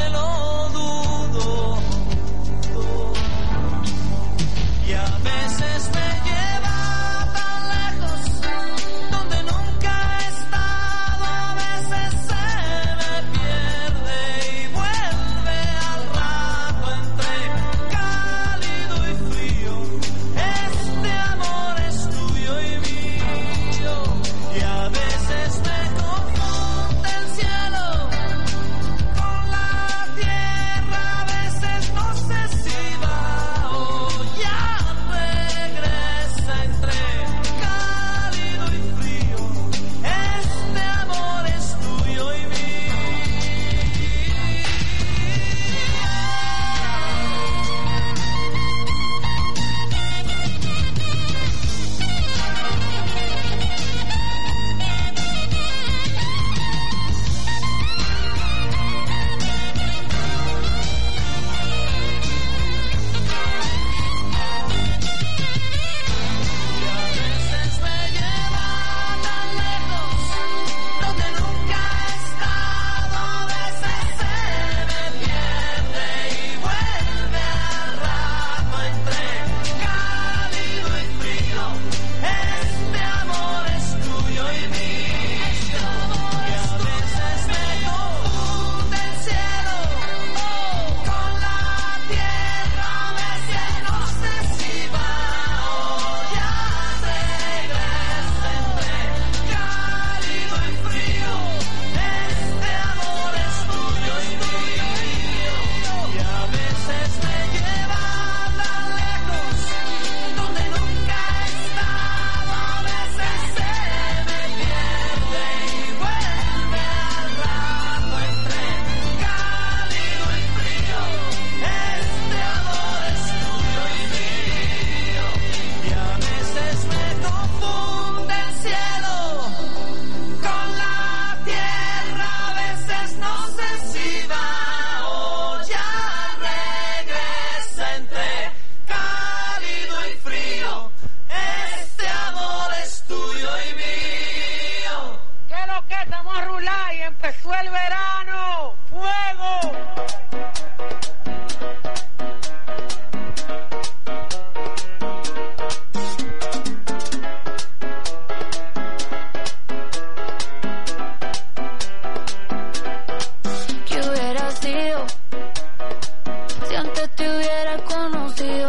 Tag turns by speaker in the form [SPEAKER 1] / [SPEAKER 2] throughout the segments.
[SPEAKER 1] me lo dudo. Y a veces me lleva tan lejos, donde nunca he estado. A veces se me pierde y vuelve al rato entre cálido y frío. Este amor es tuyo y mío. Y a veces me confunde el cielo con la tierra. A veces no sé si va o ya regresa entre cálido y frío. Este amor es tuyo y mío. Y a veces me lleva tan lejos, donde nunca he estado. A veces se me pierde y vuelve al rato entre cálido y frío. Este amor es tuyo y mío. Y a veces me confunde el cielo con la tierra. A veces no sé si va o ya regresa entre cálido y frío. Este amor es tuyo y mío. Y a veces me lleva tan lejos, donde nunca he estado. A veces se me pierde y vuelve al rato entre cálido y frío. Este amor es tuyo y mío. Y a veces me confunde el cielo con la tierra. A veces no sé si va o ya regresa entre cálido y frío. Este amor es tuyo y mío.
[SPEAKER 2] ¿Qué es lo que estamos a rular y empezó el verano? ¡Fuego!
[SPEAKER 3] ¿Qué hubiera sido si antes te hubiera conocido?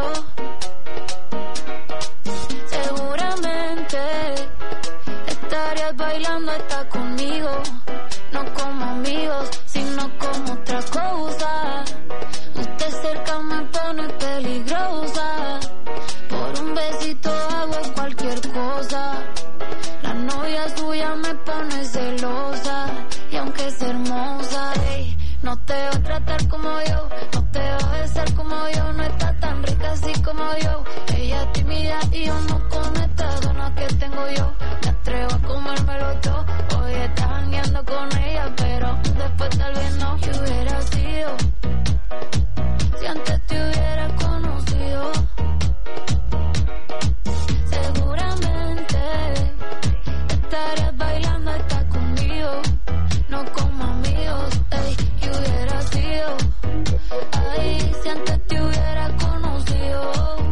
[SPEAKER 3] Seguramente estarías bailando hasta conmigo, no como amigos, sino como otra cosa. Usted cerca me pone peligrosa, por un besito hago cualquier cosa. La novia suya me pone celosa, y aunque es hermosa, ey, no te va a tratar como yo, no te va a besar como yo, no está tan rica así como yo. Ella es tímida y yo no con estas ganas que tengo yo. Me atrevo a comérmelo todo, hoy estás jangueando con ella, pero después tal vez no. ¿Qué hubiera sido si antes te hubiera conocido? Seguramente estarías bailando hasta conmigo, no como amigos, ey. ¿Qué hubiera sido? Ay, si antes te hubiera conocido.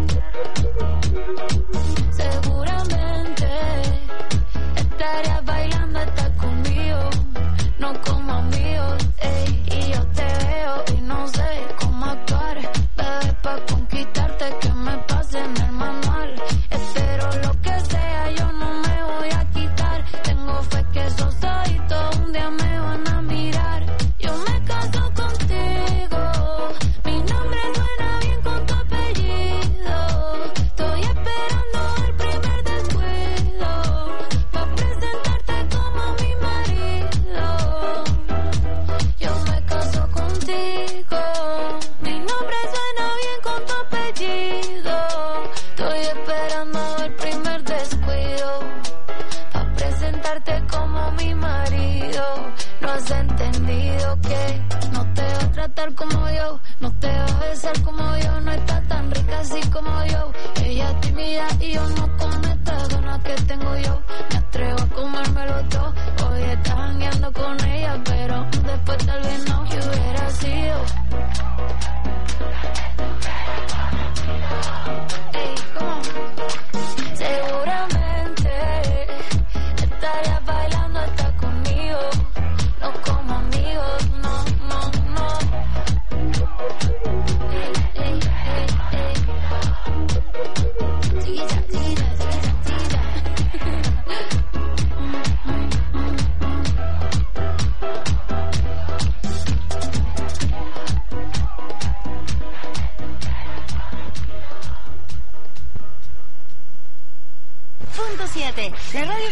[SPEAKER 3] Seguramente estarías bailando hasta conmigo, no como amigos, ey. Y yo te veo y no sé cómo actuar, bebé, pa' conquistarte que me pase en el manual. Espero lo que sea, yo no me voy a quitar. Tengo fe que esos ojitos un día me van a mirar. Yo me caso contigo, mi nombre suena bien con tu apellido. Estoy esperando el primer descuido pa' presentarte como mi marido. Yo me caso contigo, mi nombre suena bien con tu apellido. Estoy esperando el primer descuido pa' presentarte como mi marido. No has entendido que no te va a tratar como yo, no te va a besar como yo, no está tan rica así como yo. Ella es tímida y yo no con estas ganas que tengo yo. Me atrevo a comérmelo todo, hoy estás jangueando con ella, pero después tal vez no. ¿Qué hubiera sido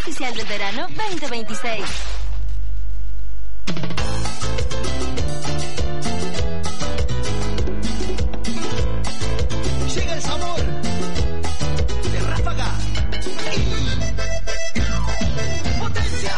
[SPEAKER 4] oficial del verano 2026.
[SPEAKER 1] Llega el sabor de Ráfaga y Potencia.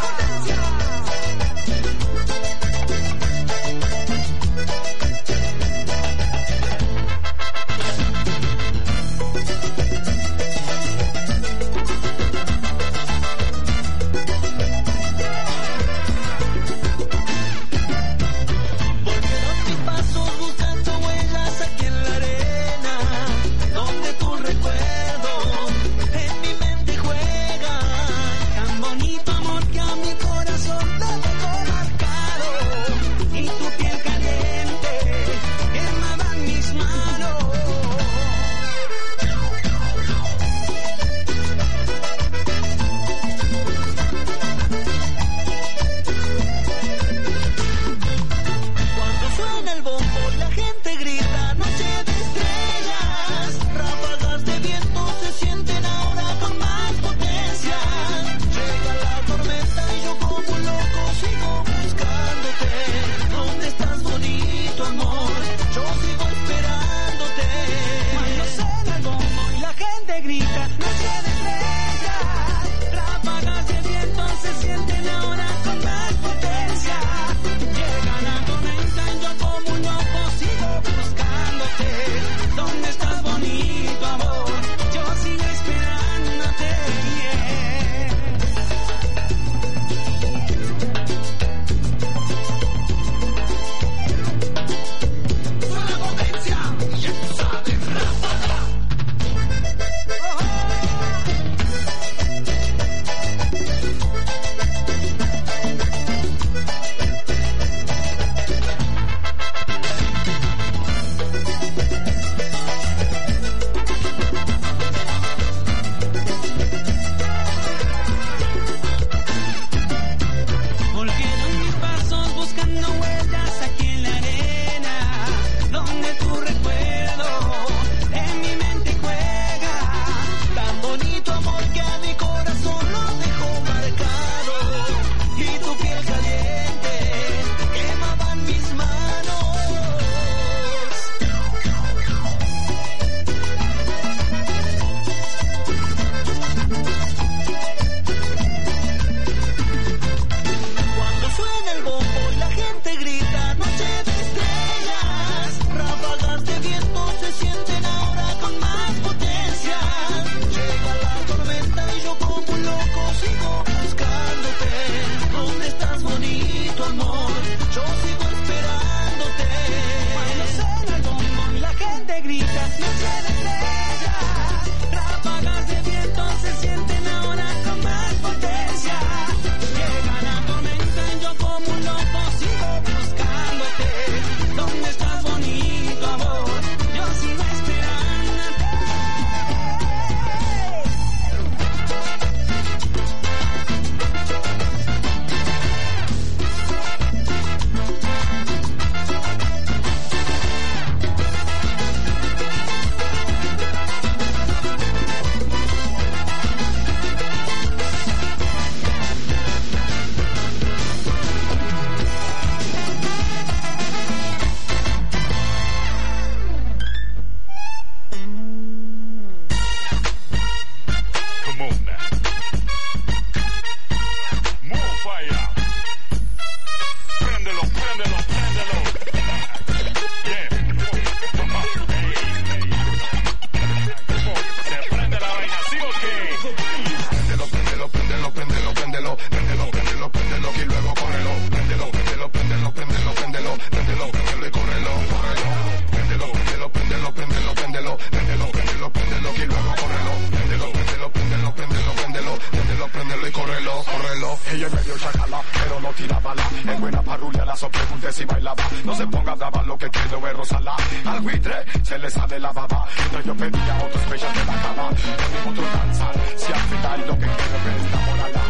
[SPEAKER 5] Ella es medio chacala, pero no tira bala. Es buena parrulla, la pregunté si bailaba. No se ponga brava, lo que quiero es rozarla. Al buitre se le sale la baba. Entonces yo pedía otro especial de la cama. Con otro danza, si al final lo que quiero es enamorarla.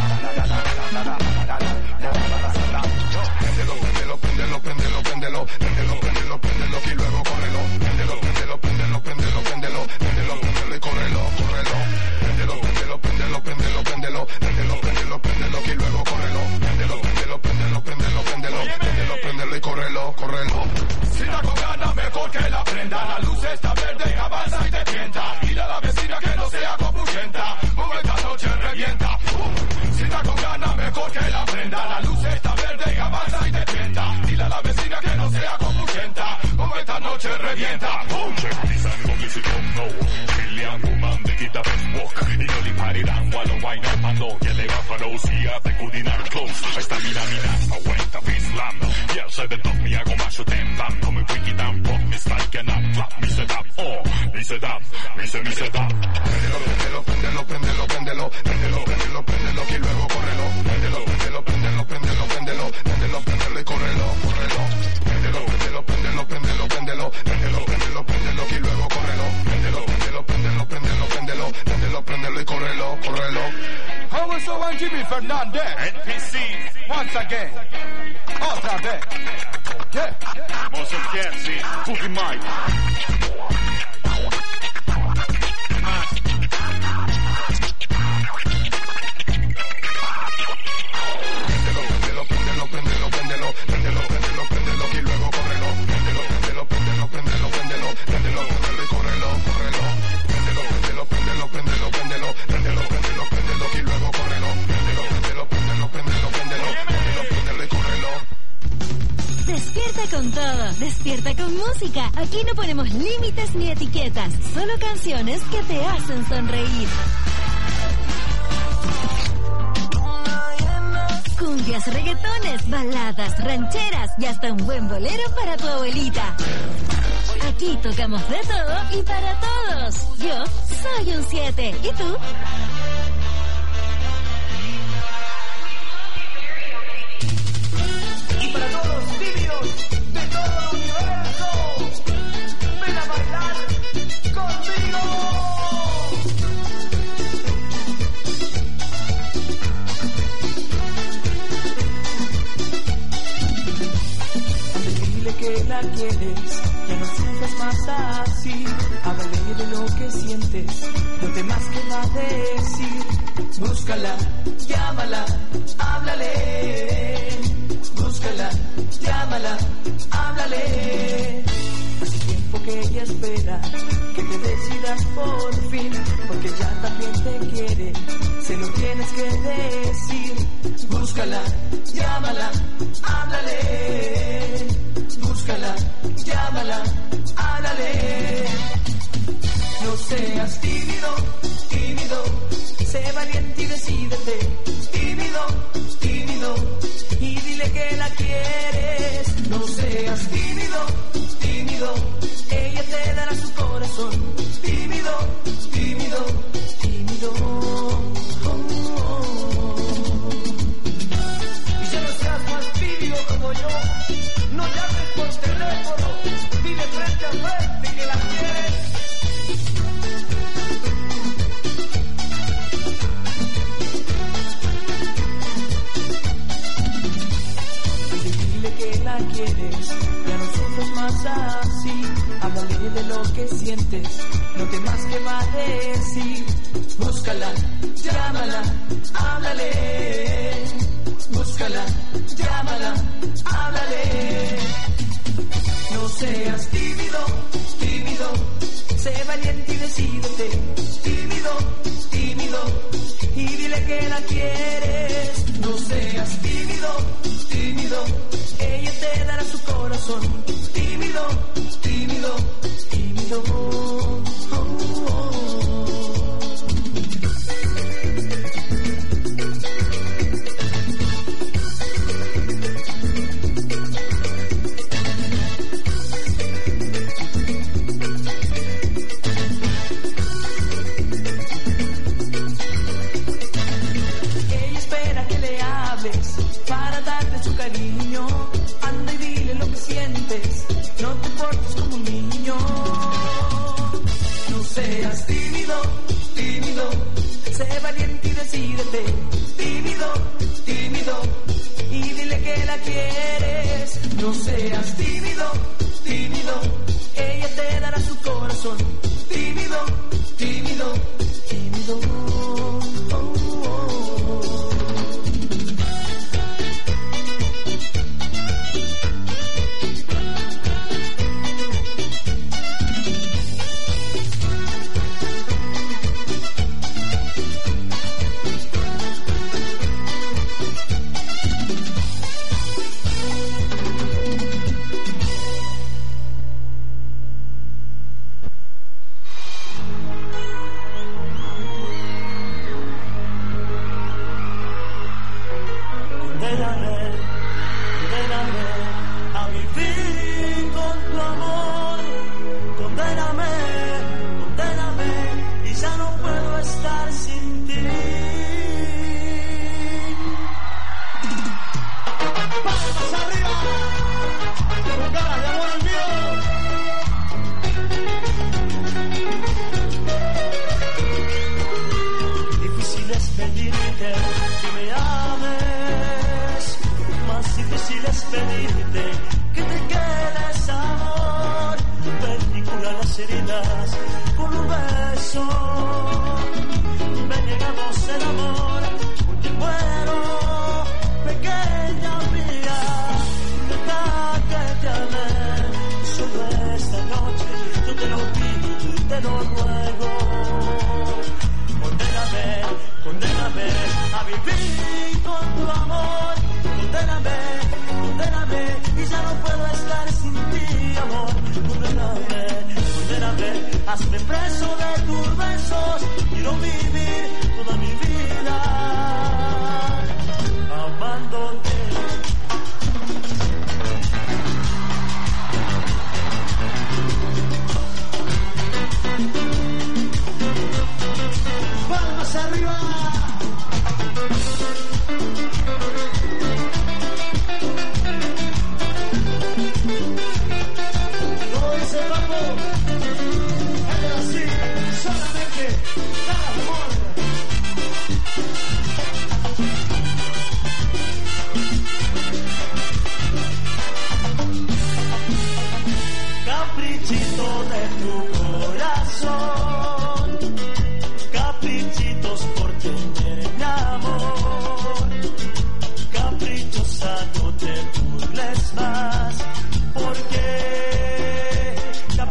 [SPEAKER 5] Préndelo, préndelo, préndelo, préndelo, préndelo, préndelo, préndelo, préndelo y luego córrelo. Préndelo, préndelo, préndelo, préndelo, préndelo, préndelo, préndelo y córrelo, córrelo. Préndelo, préndelo, préndelo, préndelo, préndelo, préndelo. prenda. La luz está verde, avanza y te tienta. Dile a la vecina que no sea copuchenta. Esta noche revienta. Si está con ganas, mejor que la prenda. La luz está verde, avanza y te tienta. Dile a la vecina que no sea copuchenta. Esta noche revienta.
[SPEAKER 6] Check this and go listen to no. Million woman, they get the best walk. You know the party down while I wind up and low. Yeah, they got for those here, they could in our clothes. I stand in a mina, I went up in slam. Yeah, so they talk me, I go mash them bam. Come and quick it down, pop me like an up, flap, me set up, oh, me set up, me set up.
[SPEAKER 5] Prendelo, prendelo, prendelo, prendelo, prendelo, prendelo, prendelo, y luego córrelo. Prendelo, prendelo, prendelo, prendelo, prendelo, prendelo, prendelo y córrelo, córrelo. Prendelo, prendelo, prendelo, prendelo, prendelo, prendelo, prendelo, prendelo, y luego córrelo. Prendelo, prendelo, prendelo, prendelo, prendelo, prendelo, prendelo y córrelo, córrelo. How is so Jimmy Fernandez?
[SPEAKER 6] NPC,
[SPEAKER 5] Once again. Otra vez. Yeah.
[SPEAKER 6] Most of Kenzie, Boogie Mike.
[SPEAKER 5] Prendelo, prendelo, prendelo, prendelo, prendelo, prendelo, prendelo, y luego córrelo. Prendelo, prendelo, prendelo, prendelo, prendelo, prendelo, prendelo y córrelo, córrelo. Prendelo, prendelo, prendelo, prendelo, prendelo, prendelo, prendelo, prendelo, y luego córrelo. Prendelo, prendelo, prendelo, prendelo, prendelo, prendelo, prendelo y córrelo.
[SPEAKER 4] Despierta con todo, despierta con música. Aquí no ponemos límites ni etiquetas, solo canciones que te hacen sonreír. Cumbias, reggaetones, baladas, rancheras y hasta un buen bolero para tu abuelita. Aquí tocamos de todo y para todos. Yo soy un 7. ¿Y tú?
[SPEAKER 1] Y para todos los tibios de todo el universo, ven a bailar conmigo. Dile que la quieres, que no sientas más así. Háblale de lo que sientes, no temas que va a decir. Búscala, llámala, háblale. Búscala, llámala, háblale. Hace tiempo que ella espera que te decidas por fin, porque ya también te quiere, se lo tienes que decir. Búscala, llámala, háblale. Búscala, llámala, háblale. No seas tímido, tímido, sé valiente y decídete. Tímido, tímido, y dile que la quieres. No seas tímido, tímido, ella te dará su corazón. Tímido, tímido, tímido. Oh, oh. Y ya no seas más tímido como yo. No llames por teléfono, dile frente a frente que la quieres. Dile que la quieres, ya no sufres más así. Háblale de lo que sientes, no temas que va a decir. Búscala, llámala, háblale. Búscala, llámala, háblale. No seas tímido, tímido, sé valiente y decídete. Tímido, tímido, y dile que la quieres. No seas tímido, tímido, ella te dará su corazón. Tímido, tímido, tímido. Oh, oh, oh. Para darte su cariño, anda y dile lo que sientes,
[SPEAKER 7] curas con un beso. Me llegamos el amor, porque muero, pequeña mía, deja que te amé. Solo esta noche yo te lo pido y te lo ruego. Condéname a vivir con tu amor. Condéname y ya no puedo estar sin ti, amor. Condéname, hazme preso de tus besos. Quiero vivir toda mi vida amándote. Palmas arriba. Como dice Paco, es así, solamente dar amor. Caprichito de tu corazón, caprichitos por tener mi amor, caprichosa no te burles más, porque te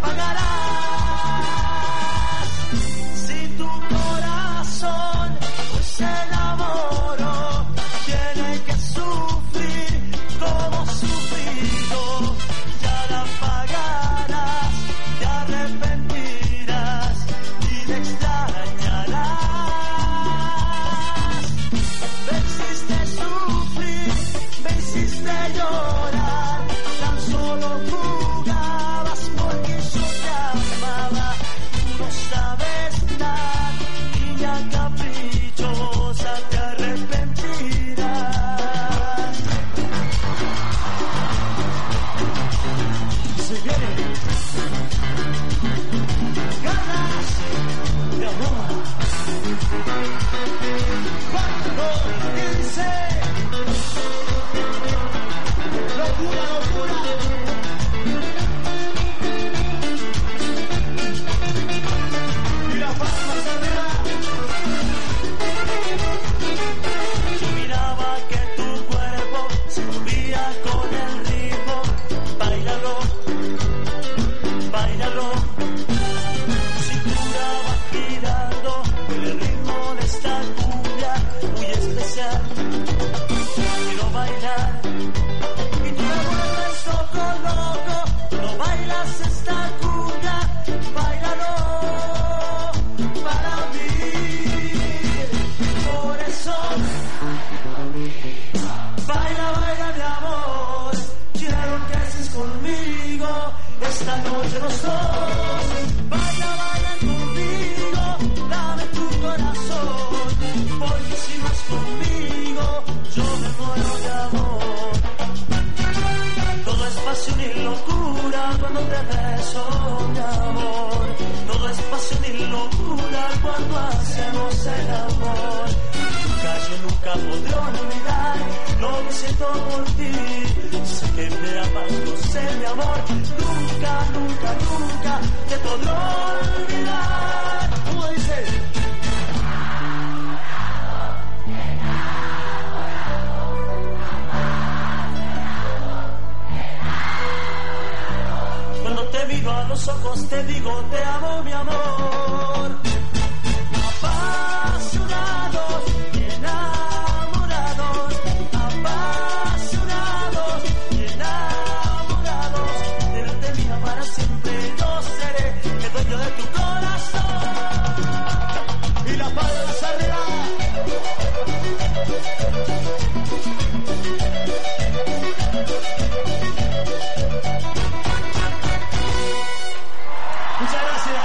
[SPEAKER 7] apagarás si tu corazón se enamoró, tiene que sufrir como sufrido, ya la pagarás, te arrepentirás y te extrañarás. Me hiciste sufrir, me hiciste llorar, tan solo jugabas porque yo te amaba. Tú no sabes nada, niña caprichosa, te arrepentirás. Se viene ganas de amor. Cuando dice locura, locura. Y la palma se me da. Yo miraba que tu cuerpo se movía con el ritmo. Báilalo, báilalo. Tu cintura va girando con el ritmo de esta cumbia muy especial. Quiero bailar y tú me vuelves loco, loco. No bailas esta cumbia, báilalo para mí. Por eso baila, baila mi amor. Quiero que estés conmigo esta noche los dos. Baila, baila conmigo, dame tu corazón, porque si vas conmigo yo me muero de amor. Todo es pasión y locura cuando te beso, mi amor. Todo es pasión y locura cuando hacemos el amor. Yo nunca podré olvidar lo que siento por ti. Sé que me amas, yo sé mi amor. Nunca, nunca, nunca te podré olvidar. ¿Cómo dice? Cuando te miro a los ojos te digo te amo, mi amor. Apasionados y enamorados, apasionados y enamorados. Tenerte mía para siempre yo seré el dueño de tu corazón. Y la palmas arriba. Muchas gracias.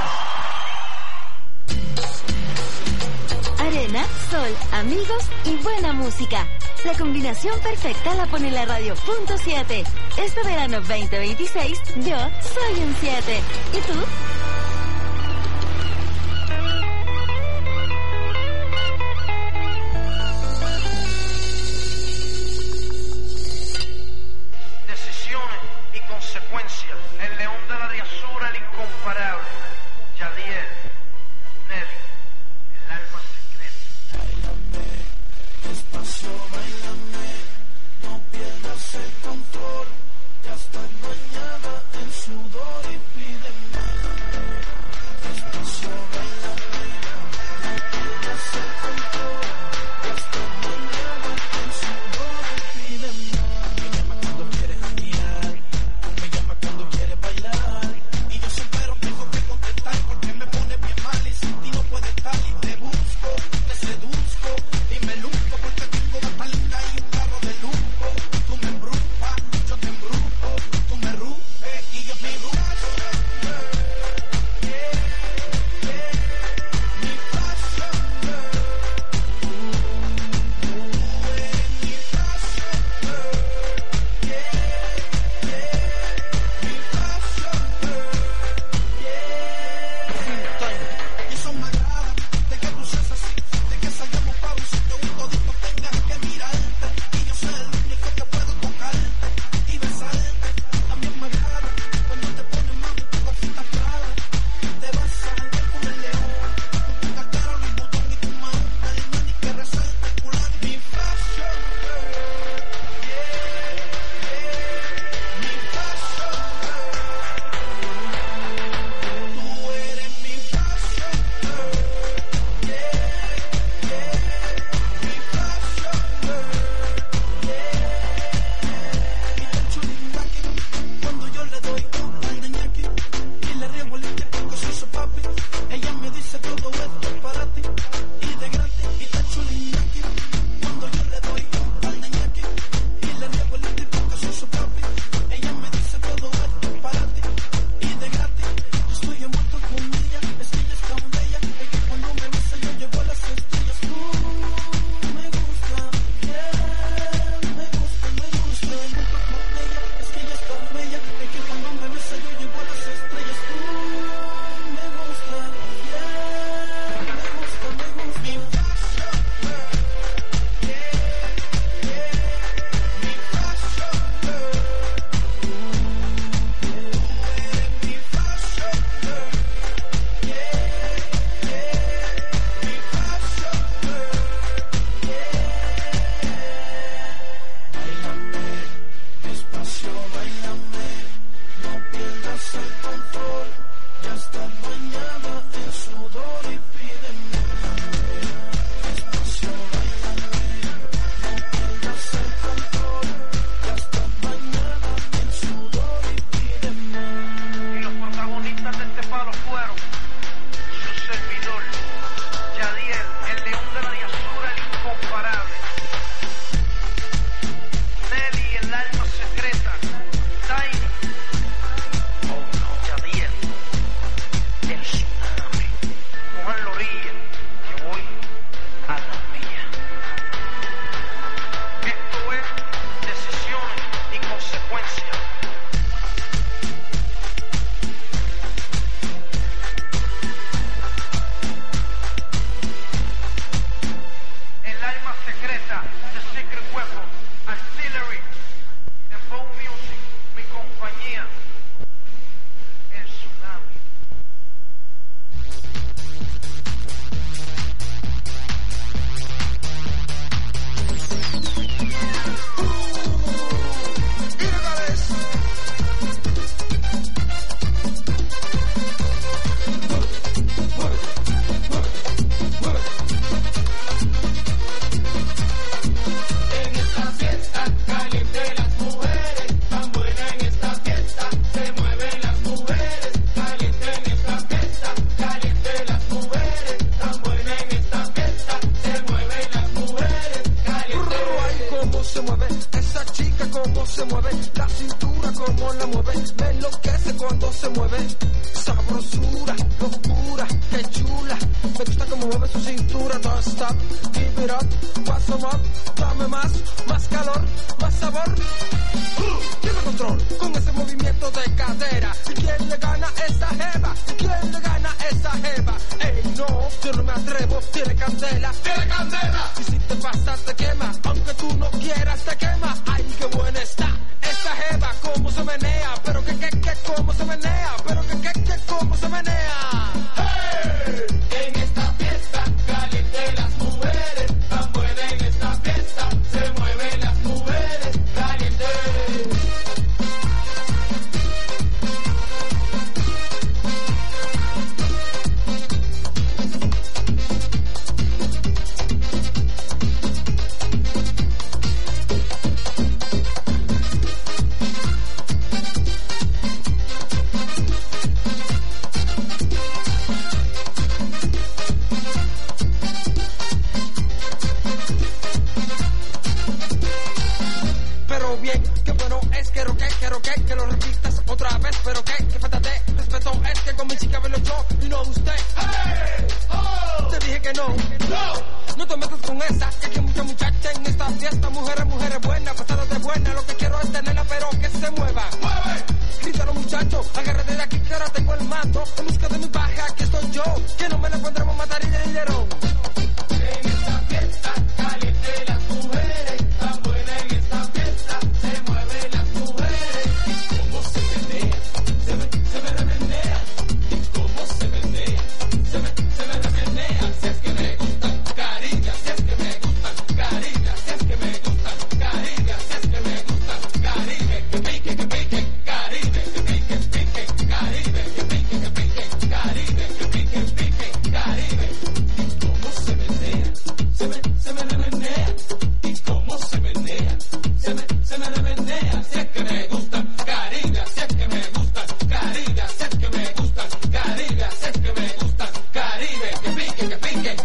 [SPEAKER 4] Arena, sol, amigos y buena música. La combinación perfecta la pone la radio Punto 7. Este verano 2026, yo soy un 7. ¿Y tú?
[SPEAKER 8] Decisiones y consecuencias. El león de la diosura, el incomparable. Yadiel, Nelly, el alma secreta.
[SPEAKER 7] Báilame, despacio, báilame, no pierdas el control. Ya estás bañada en sudor y pide más. Despacio, báilame, no pierdas el control. Ya estás bañada en sudor y pide más. Me llama cuando quieres janguear, me llama cuando quieres bailar. Y yo siempre tengo que contestar porque me pone bien mal y sin ti no puede estar. Y te busco, te seduzco y me luzco porque tengo una linda y un carro de lujo. Tú me embrujas, yo te embrujo, tú me ruges y yo me rujo. Mi pasión, tú eres mi pasión, mi pasión, y eso me agrada, de que tú seas así, de que salgamos para un sitio un todito tengas que mirarte, y yo soy el único que puedo tocarte y besarte. También me agrada cuando te pones más de tu cosita Prada, te vas a janguear con el león, con tu cartera, Louis Vuitton y tu mano, Galimani que resalte el culán. Mi fashion girl, mi fashion girl, tú eres mi fashion girl, mi fashion girl, y tan chulingaki cuando yo le doy al dañaki y le riego el cocososo papi. Ella me dice todo esto es para ti y de gratis. Y tan chulingaki cuando yo le doy al dañaki y le riego el cocososo papi. Ella me dice todo esto es para ti y de gratis. Yo estoy envuelto con ella, es que ella es tan bella, es que cuando me besa yo llevo a las estrellas. Tú me gusta, me gusta, envuelto con ella, es que ella es tan bella, es que cuando me besa yo llevo a las estrellas. Tú me gusta, mi fashion girl, mi fashion girl, tú eres mi fashion girl, mi fashion girl. Báilame, despacio, báilame, no pierdas el control. Ya estás bañada en sudor y pide más. Despacio, báilame, no pierdas el control. Ya estás bañada en sudor y pide más.
[SPEAKER 8] Y los protagonistas de este palo fueron su servidor, Yadiel, el león de la diosura, el incomparable, Nelly, el alma secreta, Tiny, oh no, Yadiel, el tsunami, mojar la orilla, que voy a la mía. Esto es decisiones y consecuencias. El alma secreta, The Secret Weapon, Artillery, Dembow Music, mi compañía, el tsunami.
[SPEAKER 7] En esta fiesta caliente las mujeres, tan buena en esta fiesta, se mueven las mujeres, caliente en esta fiesta, caliente las mujeres, tan buena en esta fiesta, se mueven las mujeres, caliente.
[SPEAKER 9] Ay, cómo se mueve esa chica, cómo se mueve la cintura, cómo la mueve, me enloquece cuando se mueve. Sabrosura, locura, qué chula, me gusta cómo mueve su cintura. Don't stop, give it up, what's up, dame más calor, más sabor. Tiene control con ese movimiento de cadera. ¿Y quién le gana a esa jeva? ¿Y quién le gana a esa jeva? Ey, no, yo no me atrevo, tiene candela, tiene candela. Y si te pasas te quema, aunque tú no quieras te quema. Ay, qué buena está esa jeva, cómo se menea, pero que cómo se menea, pero que cómo se menea. que lo repitas otra vez, pero que falta de respeto es que con mi chica velo yo y no usted. Hey, oh. Te dije que no, no te metas con esa, que aquí hay mucha muchacha en esta fiesta, mujeres buenas, pasadas de buena, lo que quiero es tenerla pero que se mueva. ¡Mueve! Grítalo muchacho, agárrate de aquí que ahora tengo el mando, en busca de mi baja, aquí estoy yo, que no me la pondremos matar y de dinero. En esta fiesta caliente las mujeres, tan buena en esta fiesta, se mueven las mujeres. ¿Y cómo se menea? Se me remenea. ¿Y cómo se menea? Se me remenea. Si es que me gustan carillas, si es que me gustan carillas, si es que me gustan carillas, si es que me gustan Caribe, que pique, Caribe, que pique, Caribe, que pique, Caribe, que pique, Caribe. ¿Y cómo se menea? Se me remenea. ¿Y cómo se menea? Se me remenea. Si es que me gustan carillas, si es que me gustan carillas, si es que me gustan carillas, si es que me gustan Caribe, que pique.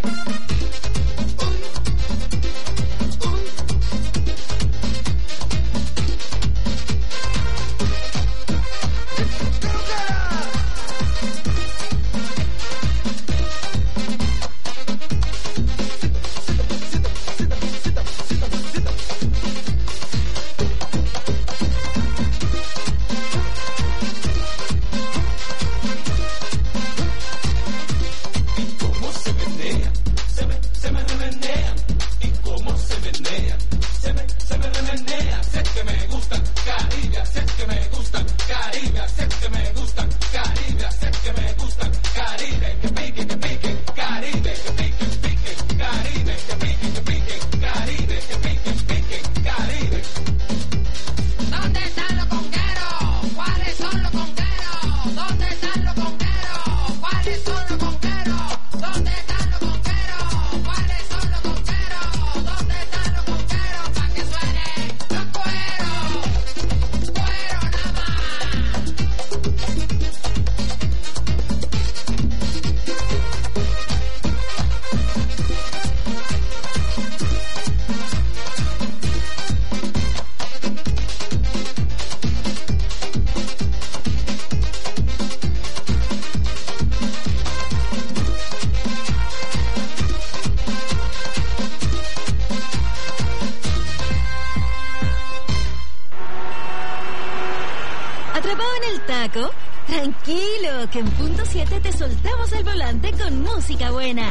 [SPEAKER 4] Tranquilo, que en punto 7 te soltamos el volante con música buena.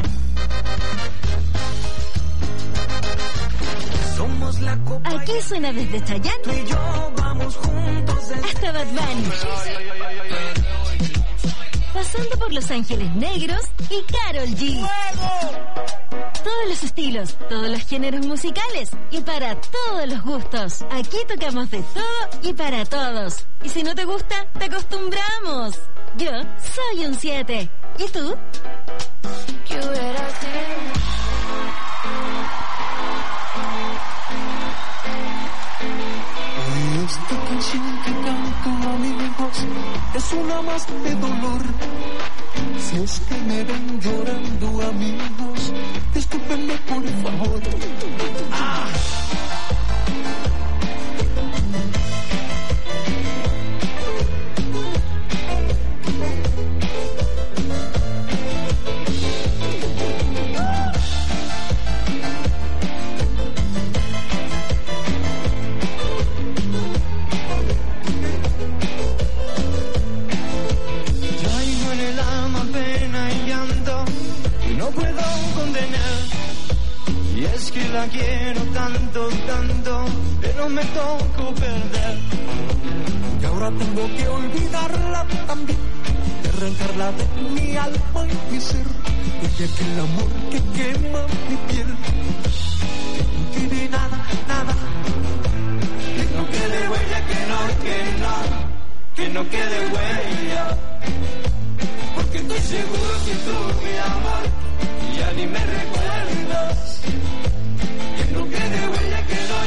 [SPEAKER 7] Somos la copa.
[SPEAKER 4] Aquí suena desde Chayanne
[SPEAKER 7] Tú y yo vamos juntos
[SPEAKER 4] hasta Bad Bunny, pasando por Los Ángeles Negros y Karol G. Todos los estilos, todos los géneros musicales y para todos los gustos. Aquí tocamos de todo y para todos. Y si no te gusta, te acostumbramos. Yo soy un 7. ¿Y tú?
[SPEAKER 3] ¿Qué hubiera sido?
[SPEAKER 7] Esta canción que canto, amigos, es una más de dolor. Si es que me ven llorando, amigos, discúlpenme por favor. Traigo en el alma pena y llanto y no puedo condenar. Y es que la quiero tanto, tanto, pero me tocó perder. Y ahora tengo que olvidarla también, de arrancarla de mi alma y mi ser. De aquel amor que quema mi piel, que no quede nada, nada. Que no quede huella, que no quede huella. Porque estoy seguro que tú, mi amor, ya ni me recuerdas. Que no quede huella,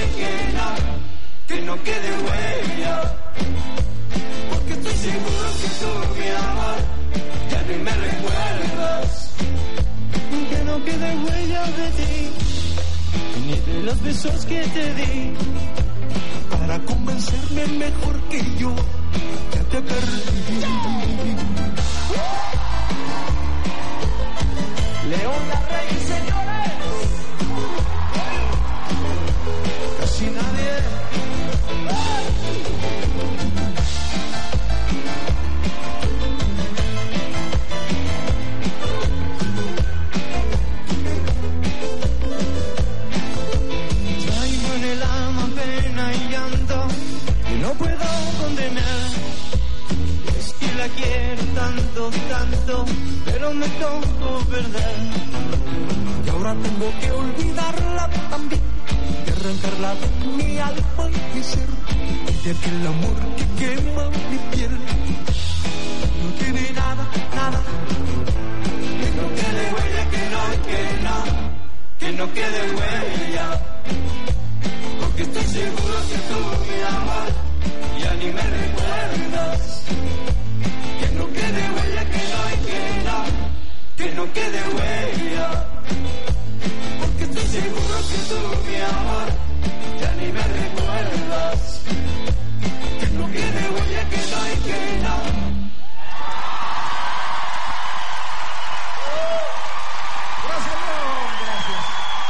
[SPEAKER 7] que no quede huella. Porque estoy seguro que tú, mi amor, ya ni me recuerdas. Que no quede huella de ti, ni de los besos que te di, para convencer conocerme mejor que yo, ya te perdí. León Larrey, señores. Casi nadie. Traigo en el alma pena y llanto y no puedo condenar. Es que la quiero tanto, tanto, pero me tocó perder. Y ahora tengo que olvidarla también, y arrancarla de mi alma y mi ser, y de aquel amor que quema mi piel. No tiene nada, nada, que no quede huella, que no quede huella. Porque estoy seguro que tú, mi amor, ya ni me recuerdas. Que no quede huella, que no quede huella. Porque estoy seguro que tú, mi amor, ya ni me recuerdas. Que no quede huella, que no. Gracias, León, gracias.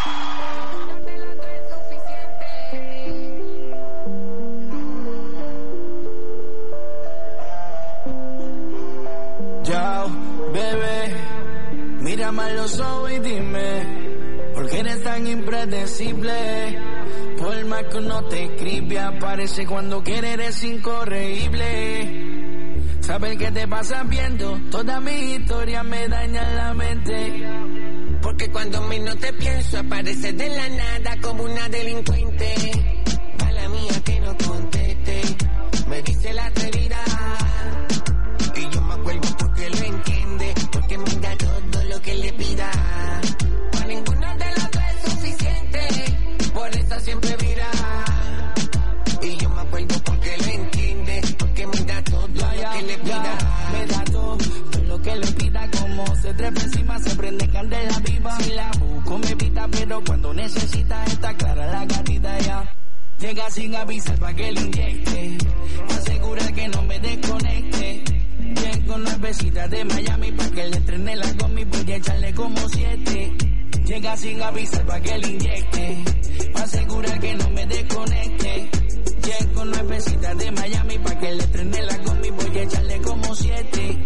[SPEAKER 10] Chao, bebé, mírame a los ojos y dime, ¿por qué eres tan impredecible? Por más que uno te escribe, aparece cuando quiere, eres incorregible. ¿Sabes qué te pasa viendo? Toda mi historia me daña la mente.
[SPEAKER 11] Porque cuando menos te pienso, apareces de la nada como una delincuente. Mala mía que no conteste, me dice la atrevida. Y yo me acuerdo porque lo entiende, porque me da todo lo que le pida. Para ninguno de los dos es suficiente, por eso siempre vira. Y yo me acuerdo porque lo entiende, porque me da todo lo que le pida.
[SPEAKER 10] Me da todo lo que le pida, como se trepa encima, se prende candela viva. Si la busco me evita, pero cuando necesita está clara la gatita ya. Llega sin avisar pa' que le inyecte, asegura que no me desconecte. Llego nuevecita de Miami pa' que le entrene la gomi, voy a echarle como 7. Llega sin avisar pa' que le inyecte, asegurar que no me desconecte. Llego nuevecita de Miami pa' que le entrene la gomi, voy a echarle como 7.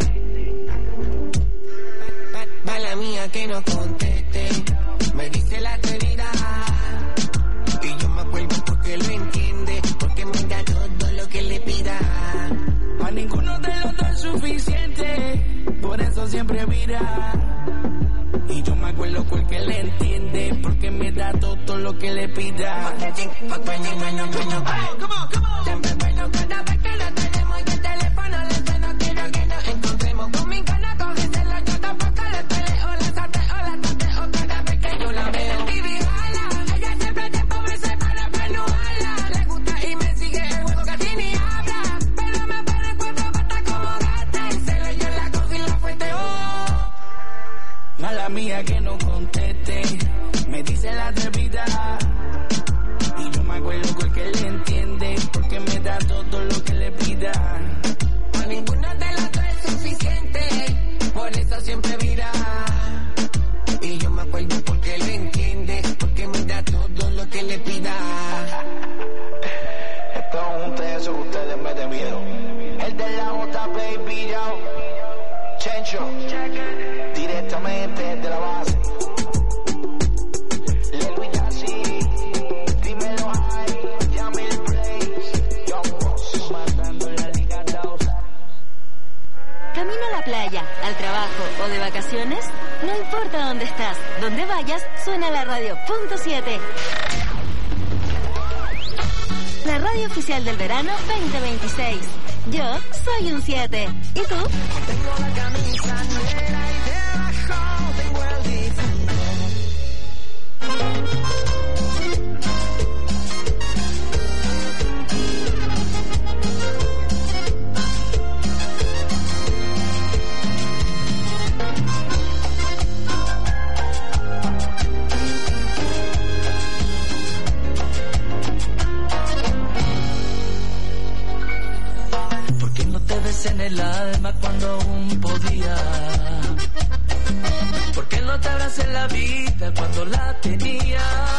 [SPEAKER 11] Mala mía que no conteste, me dice la atrevida. Y yo me acuerdo porque lo entiende, porque me da todo lo que le pida.
[SPEAKER 10] A ninguno de los dos es suficiente, por eso siempre vira. Y yo me acuerdo porque le entiende, porque me da todo lo que le pida.
[SPEAKER 11] Siempre bueno cada vez que lo tenemos y el teléfono le suena. Quiero que nos encontremos con mi gana, cógeselo, yo tampoco le tele. Hola, tateo, cada vez que yo la veo. Vivi jala, ella siempre tiempo me separa para no jala. Le gusta y me sigue el juego casi ni habla, pero me pone cuando bata como gata. Y se le yo la cojo y la fuerte,
[SPEAKER 10] Mala mía que no conteste, me dice la atrevida. Y yo me acuerdo porque le entiende, porque me da todo lo que le pida.
[SPEAKER 11] A ninguno de los dos es suficiente, por eso siempre vira. Y yo me acuerdo porque lo entiende, porque me da todo lo que le pida.
[SPEAKER 10] Esto es un teso que ustedes me debieron. El de la otra baby, yo. Chencho, directamente de la base. Lelo y Yassi, dímelo ahí, Yamil Blaze, Young Boss, matando la Liga 2.
[SPEAKER 4] ¿Camino a la playa, al trabajo o de vacaciones? No importa dónde estás, donde vayas, suena la radio. Punto 7. La radio oficial del verano 2026. Yo soy un 7. ¿Y tú?
[SPEAKER 7] Tengo la camisa negra y debajo tengo el difunto.
[SPEAKER 10] te besé en el alma cuando aún podía. ¿Por qué no te abracé en la vida cuando la tenía?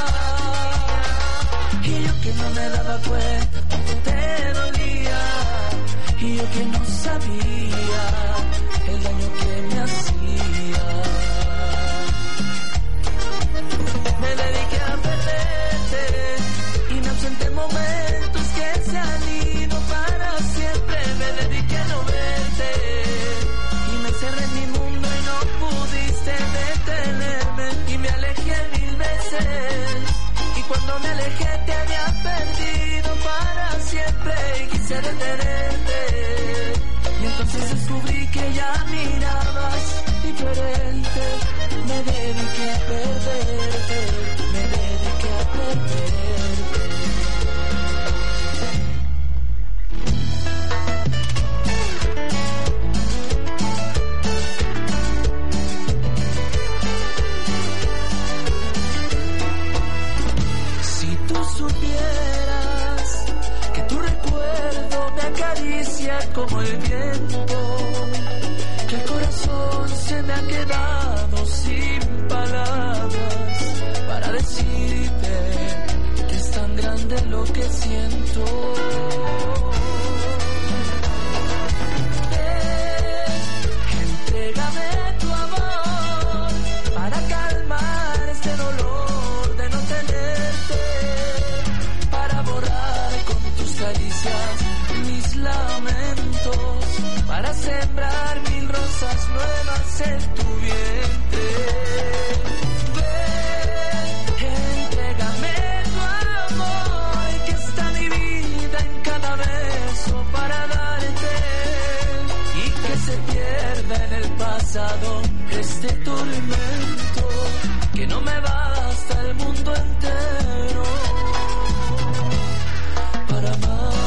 [SPEAKER 10] Y yo que no me daba cuenta cuando te dolía. Y yo que no sabía el daño que me hacía. Me dediqué a perderte y me ausenté momentos que se han ido para siempre. Me dediqué a no verte y me encerré en mi mundo y no pudiste detenerme. Y me alejé 1000 veces y cuando me alejé te había perdido para siempre y quise detenerte. Y entonces descubrí que ya mirabas diferente. Me dediqué a perderte, me dediqué a perderte. Si tú supieras que tu recuerdo me acaricia como el viento, que el corazón se me ha quedado sin palabras para decirte que es tan grande lo que siento. Entrégame tu amor para calmar este dolor de no tenerte, para borrar con tus caricias mis lamentos, para sembrar 1000 rosas nuevas en tu vientre. Ven, entrégame tu amor que está mi vida en cada beso para darte y que se pierda en el pasado este tormento que no me basta el mundo entero para amarte.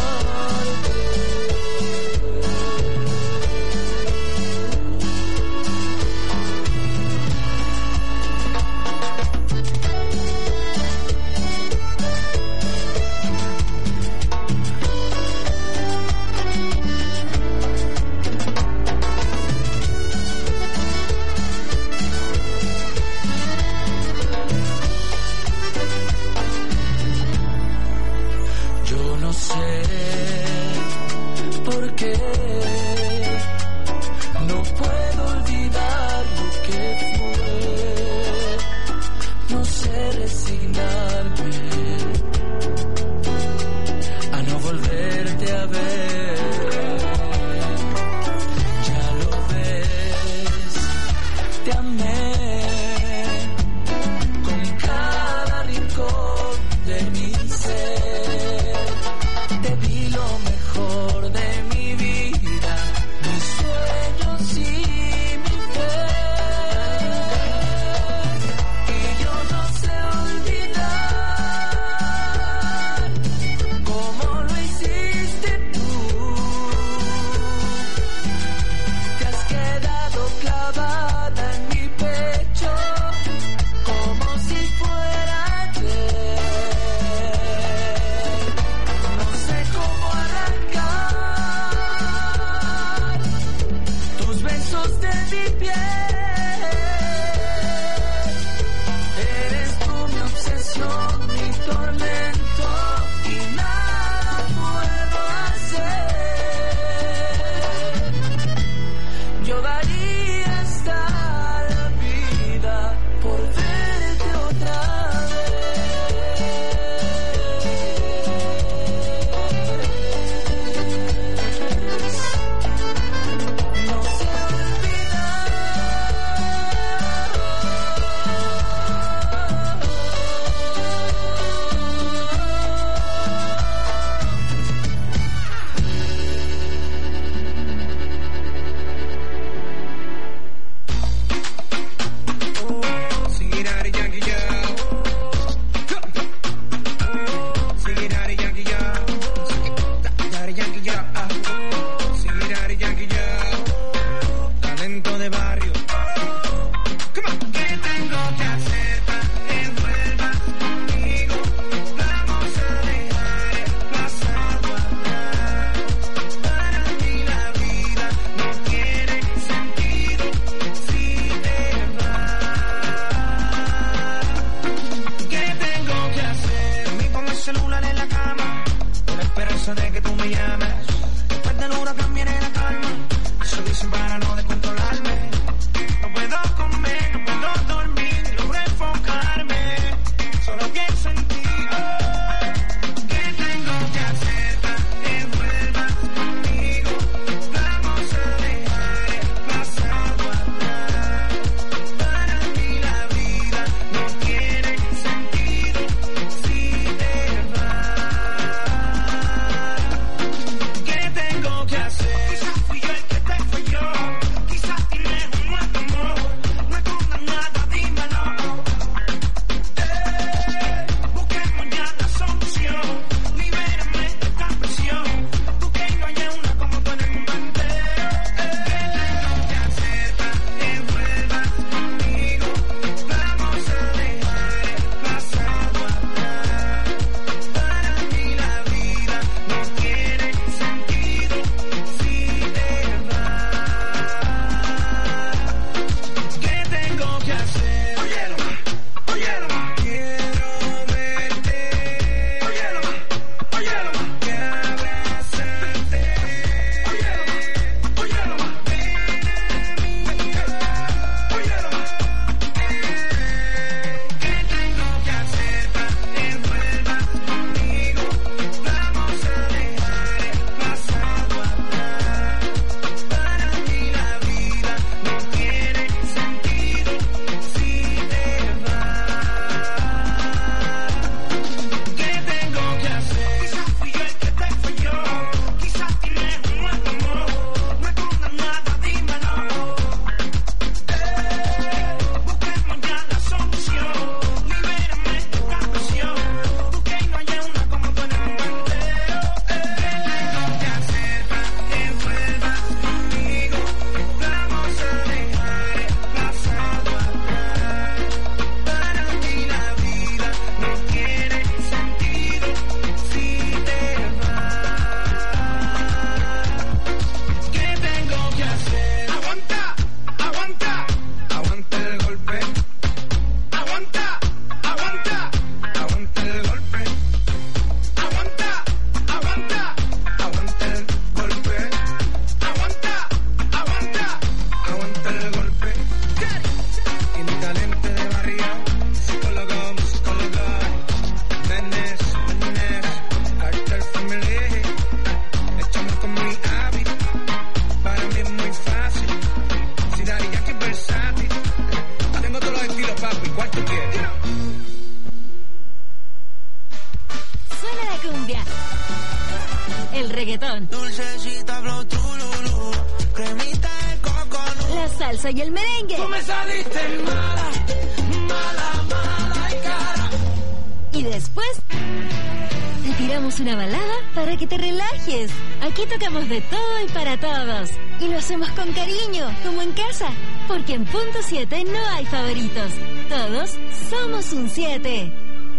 [SPEAKER 4] salsa y el merengue.
[SPEAKER 10] Tú me saliste mala, mala, mala y cara.
[SPEAKER 4] Y después te tiramos una balada para que te relajes. Aquí tocamos de todo y para todos. Y lo hacemos con cariño, como en casa. Porque en Punto 7 no hay favoritos. Todos somos un 7.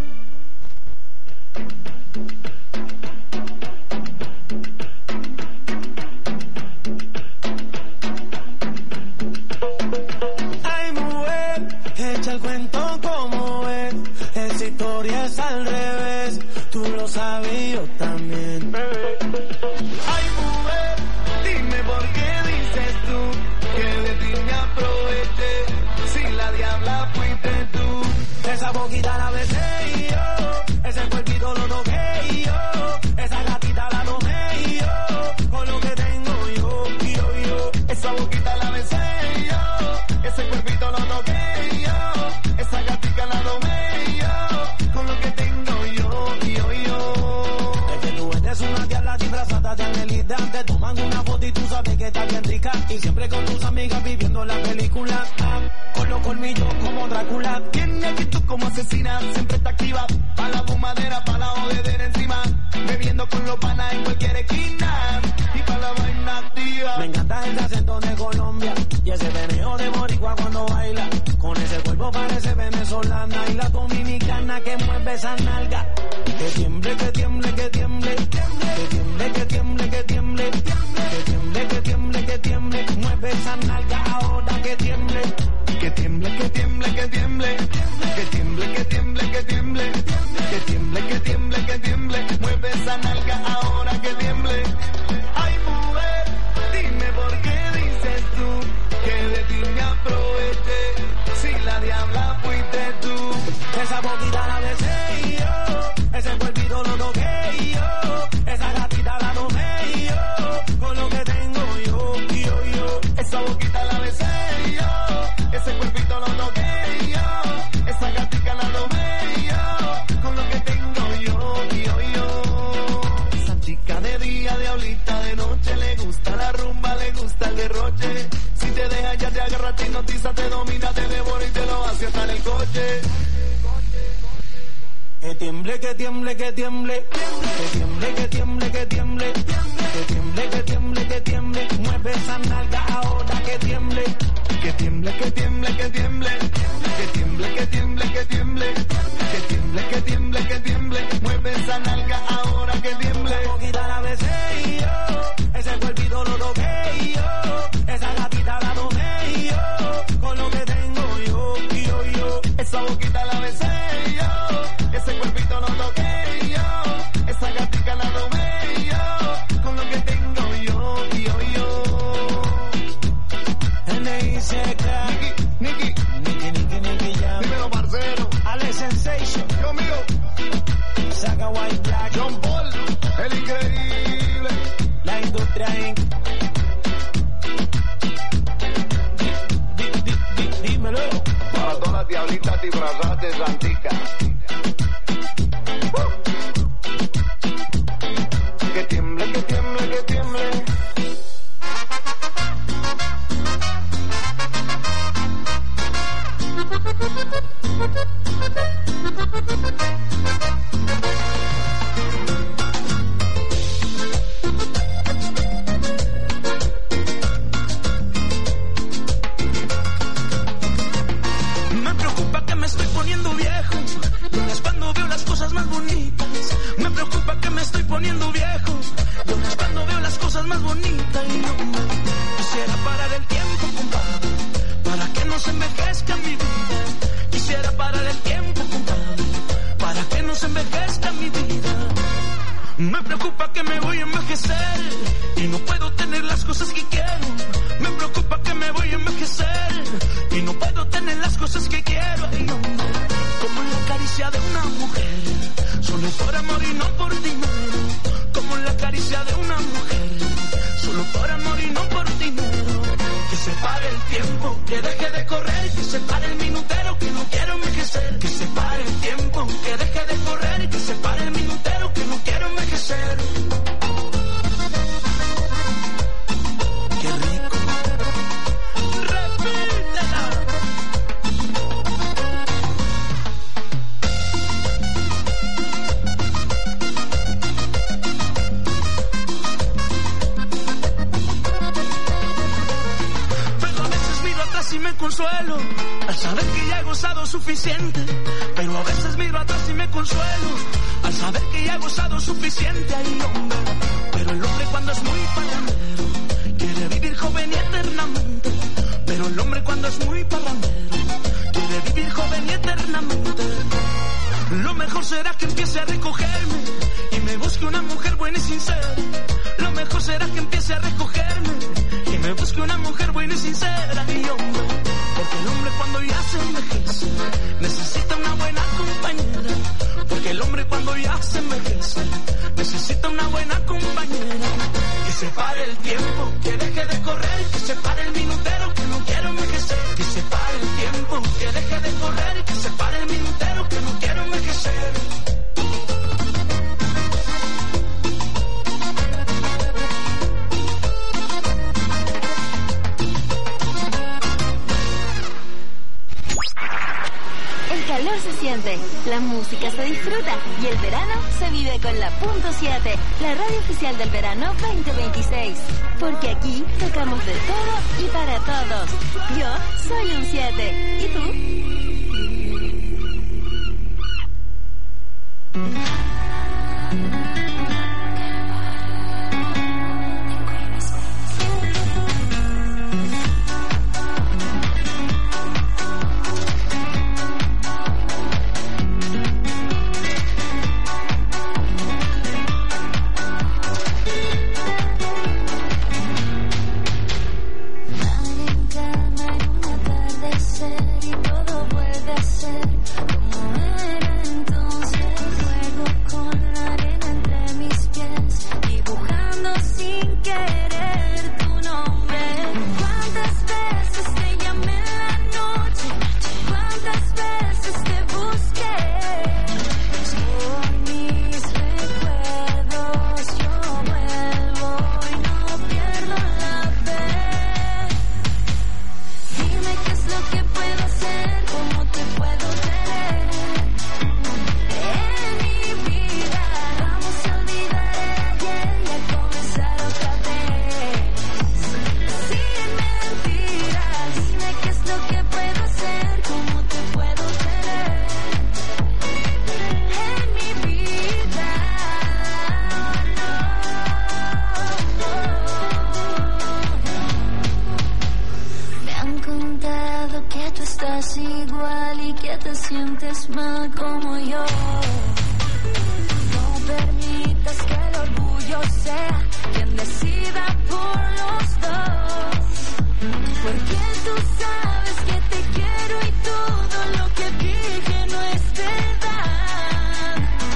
[SPEAKER 7] Ay, mujer, echa el cuento como es. Esa historia es al revés. Tú lo sabes, yo también. Ay, mujer, dime por qué dices tú que de ti me aproveché. Si la diabla fuiste tú. Esa boquita la besé yo. Ese cuerpito lo toqué yo. Esa gatita la tomé yo. Con lo que tengo yo. Esa boquita la besé yo. Ese cuerpito lo toqué yo. Esa gatita la tomé yo. Con lo que tengo yo. Es que tú eres una diabla disfrazada de angelita. Te toman una foto y tú sabes que está bien rica. Y siempre con tus amigas viviendo la película. Con los colmillos como Drácula. Tiene actitud como asesina. Siempre está activa. Pa' la fumadera, pa' la jodedera encima. Bebiendo con los panas en cualquier esquina. Y pa' la vaina activa. Me encanta el acento de Colombia. Y ese veneo de boricua cuando baila. Con ese cuerpo parece venezolana. Y la dominicana que mueve esa nalga. Que tiemble, que tiemble, que tiemble. Que tiemble, que tiemble, que tiemble. Que tiemble, que tiemble, que tiemble. Mueve esa nalga ahora que tiemble. Que tiemble, que tiemble, que tiemble. Que tiemble, que tiemble, que tiemble. Que tiemble, que tiemble, que tiemble. Mueve esa nalga ahora que tiemble. Ay, mujer, dime por qué dices tú que de ti me aproveché. Si la diabla fuiste tú. Esa boquita la besé yo. Ese cuerpito lo toqué yo. Esa gatita la tomé yo. Con lo que tengo yo. Esa boquita la besé yo. Ese cuerpito lo toqué yo. Esa gatita la tomé yo. Con lo que tengo yo. Esa chica de día, diablita de noche. Le gusta la rumba, le gusta el derroche. Si te deja ya te agarra, te hipnotiza, te domina, te devora y te lo hace hasta en el coche. Que tiemble, que tiemble, que tiemble. Que tiemble, que tiemble, que tiemble. Que tiemble, que tiemble, que tiemble. Mueve esa nalga ahora que tiemble. Que tiemble, que tiemble, que tiemble. Que tiemble, que tiemble, que tiemble. Que tiemble, que tiemble, que tiemble. Mueve esa nalga ahora que tiemble. La boquita la besé yo. Ese cuerpito lo toqué yo. Esa gatita la tomé yo. Con lo que tengo yo. Esa boquita la besé yo. Ese cuerpito lo toqué yo. Esa gatita la tomé yo. Con lo que tengo yo. N.I.C.K. Nicky, ya. Dímelo, parcero. Alex Sensation. Yo mío. Saga White Black. John Paul. El increíble. La industria Inc. Dímelo.
[SPEAKER 12] Para todas las diablitas disfrazadas de Santica. Que tiemble, que tiemble, que tiemble.
[SPEAKER 10] Me preocupa que me estoy poniendo viejo. Y es cuando veo las cosas más bonitas. Me preocupa que me estoy poniendo viejo. Y es cuando veo las cosas más bonitas. Y yo quisiera parar el tiempo, compadre, para que no se envejezca mi vida. Quisiera parar el tiempo, compadre, para que no se envejezca mi vida. Me preocupa que me voy a envejecer y no puedo tener las cosas que quiero. Me preocupa que me voy a envejecer y no puedo tener las cosas que quiero. Ay, hombre, como la caricia de una mujer, solo por amor y no por dinero. Como la caricia de una mujer, solo por amor y no por dinero. Que se pare el tiempo, que deje de correr, que se pare el minutero, que no quiero envejecer. Que se pare el tiempo, que deje de correr, que se pare el minutero, que no quiero envejecer. Qué rico.
[SPEAKER 13] consuelo al saber que ya he gozado suficiente, pero a veces miro atrás y me consuelo al saber que ya he gozado suficiente. Ay, hombre, pero el hombre cuando es muy parrandero quiere vivir joven y eternamente, pero el hombre cuando es muy parrandero quiere vivir joven y eternamente. Lo mejor será que empiece a recogerme y me busque una mujer buena y sincera. Lo mejor será que empiece a recogerme y me busque una mujer buena y sincera. Y hombre, porque el hombre cuando ya se envejece necesita una buena compañera. Porque el hombre cuando ya se envejece necesita una buena compañera. Que se pare el tiempo, que deje de correr, que se pare el minutero, que no quiero envejecer. Que se pare el tiempo, que deje de correr, que se pare el minutero, que no quiero envejecer.
[SPEAKER 4] El calor se siente, la música se disfruta y el verano se vive con la .7, la radio oficial del verano 2026. Porque aquí tocamos de todo y para todos. Yo soy un 7. ¿Y tú?
[SPEAKER 3] Y todo vuelve a ser como era entonces. Juego con la arena entre mis pies, dibujando sin querer tu nombre. ¿Cuántas veces te llamé en la noche? ¿Cuántas veces te busqué? Por mis recuerdos yo vuelvo y no pierdo la fe. Dime qué es lo que puedo hacer, cómo te puedo tener en mi vida. Vamos a olvidar el ayer y a comenzar otra vez. Sin mentiras, dime qué es lo que puedo hacer, cómo te puedo tener en mi vida. Me han contado que tú estás igual y que te sientes mal como yo. No permitas que el orgullo sea quien decida por los dos. Porque tú sabes que te quiero y todo lo que dije no es verdad.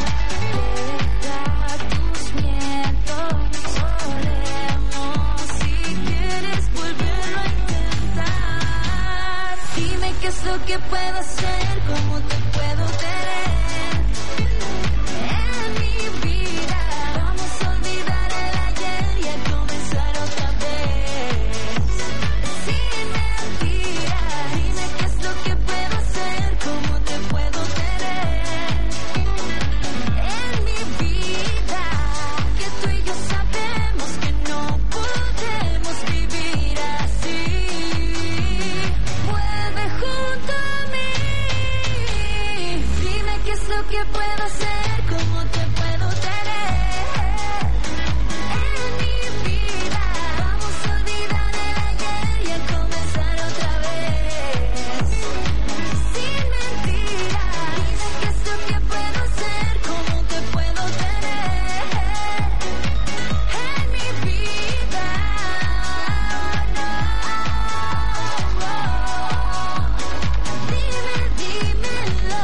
[SPEAKER 3] Deja tus miedos, podemos si quieres volverlo a intentar. Dime qué es lo que puedo hacer, cómo te puedo tener en mi vida. Vamos a olvidar el ayer y a comenzar otra vez. Sin mentiras, dime qué es lo que puedo hacer, cómo te puedo tener en mi vida. Que tú y yo sabemos que no podemos vivir así. Vuelve junto a mí. Dime qué es lo que puedo hacer, cómo te puedo tener en mi vida. Vamos a olvidar el ayer y a comenzar otra vez. Sin mentiras, dime qué es lo que puedo hacer, cómo te puedo tener en mi vida. Dímelo.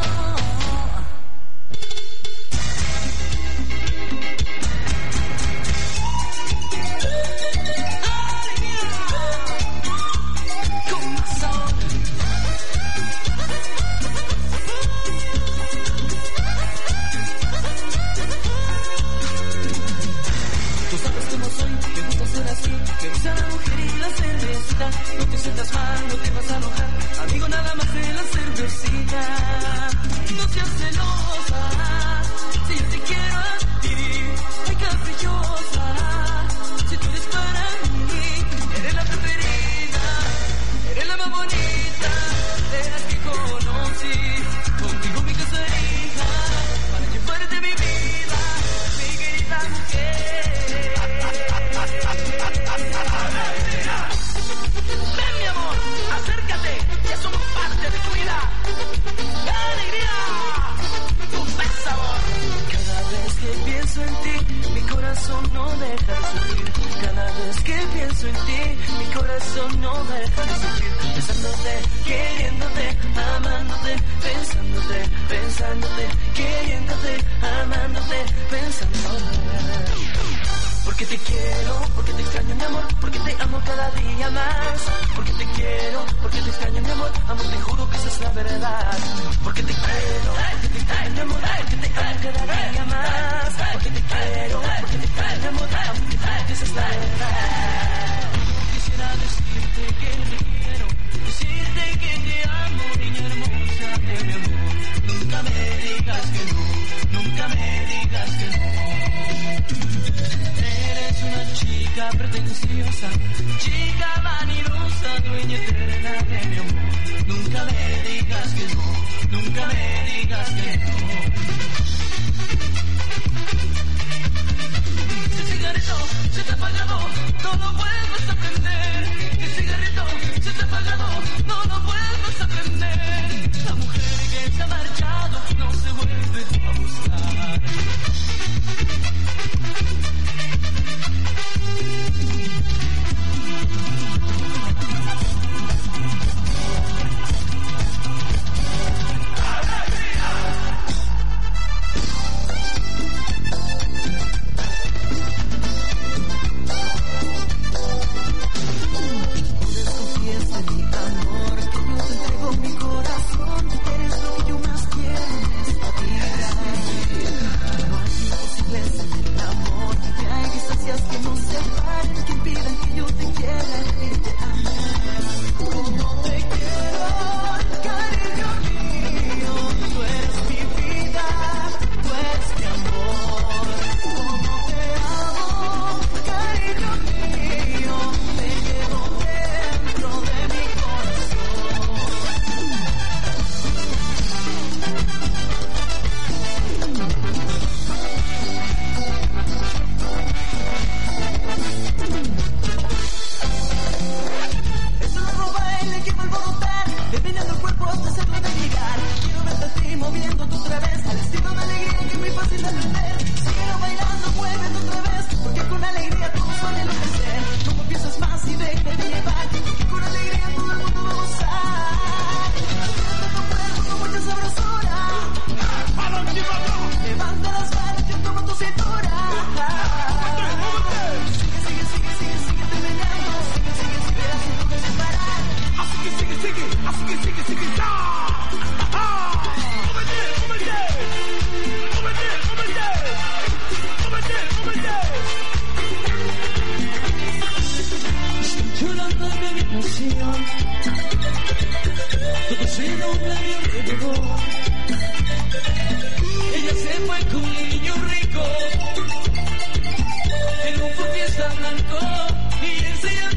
[SPEAKER 13] Tú sabes cómo soy, me gusta ser así. Me gusta la mujer y la cervecita. No te sientas mal, no te vas a enojar. Amigo, nada más de la cervecita. No seas celosa, si yo te quiero a ti. Ay, caprichosa, si tú eres para mí. Eres la preferida, eres la más bonita. Ven mi amor, acércate, ya somos parte de tu vida. ¡Qué alegría! Tu buen sabor. Cada vez que pienso en ti, mi corazón no deja de sufrir. Cada vez que pienso en ti, mi corazón no deja de sufrir. Pensándote, queriéndote, amándote, pensándote, pensándote, queriéndote, amándote, pensándote. Porque te quiero, porque te extraño mi amor, porque te amo cada día más. Porque te quiero, porque te extraño mi amor, amor te juro que esa es la verdad. Porque te quiero, porque te extraño mi amor, porque te amo cada día más. Porque te quiero, porque te extraño mi amor, amor te juro que esa es la verdad. Quisiera decirte que te quiero, decirte que te amo, niña hermosa de mi amor. Nunca me digas que no, nunca me digas que no. Eres una chica pretenciosa, chica vanidosa, dueña eterna de mi amor. Nunca me digas que no, nunca me digas que no. Si el cigarrito se te ha apagado, no lo vuelves a prender. Si el cigarrito se te ha apagado, no lo vuelves a prender. La mujer que se ha marchado no se vuelve a buscar. Ella se fue con un niño rico en un Ford Fiesta blanco y él se